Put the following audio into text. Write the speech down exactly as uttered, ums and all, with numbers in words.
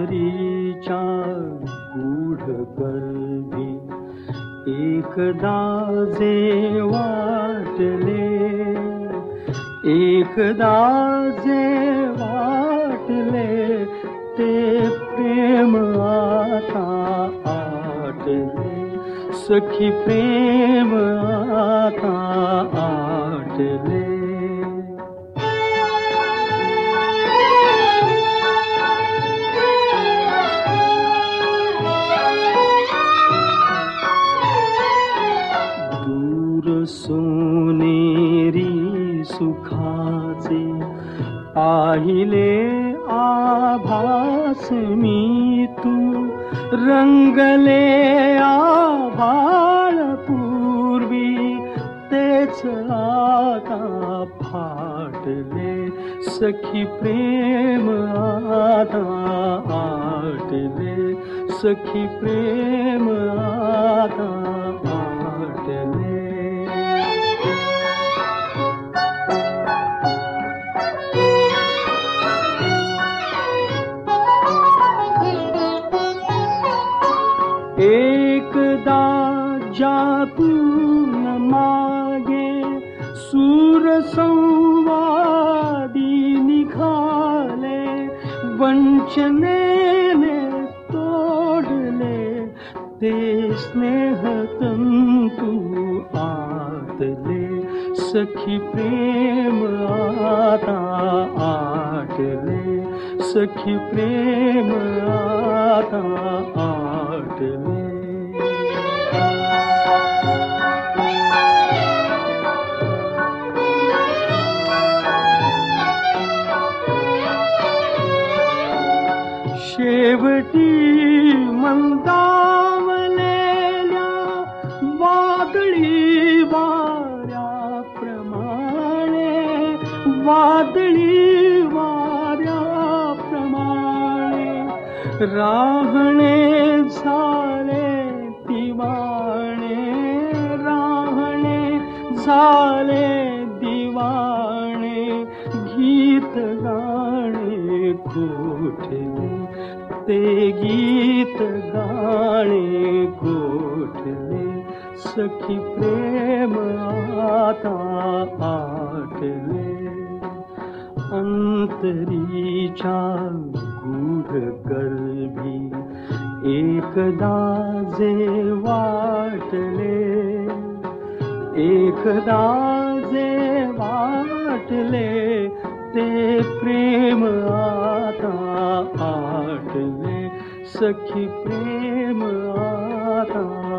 अंतरीच्या गूढ गर्भी एकदा जे वाटले, एकदा जे वाटले ते प्रेम आता आटले, सखी प्रेम आता आटले. सोनेरी सुखाचे पाहिले आभास मी तू, रंगले आभाळ पूर्वी तेच आता फाटले, सखी प्रेम आता आटले, सखी प्रेम आता आटले. एकदा जातून मागे सूर संवादी निघाले, वंचनेने तोडले ते स्नेह तंतू आतले, सखी प्रेम आता आटले, सखी प्रेम आता आटले. शेवटी मंदावलेल्या वादळी वाऱ्याप्रमाणे, वादळी वाऱ्याप्रमाणे राहणे झाले दिवाणे, राहणे झाले दिवाणे, गीत गाणे कोठले ते गीत गाणे कोठले, सखी प्रेम आता आटले. अंतरीच्या गूढ गर्भी एकदा जे वाटले, एकदा जे वाटले ते प्रेम आता आटले, सखी प्रेम आता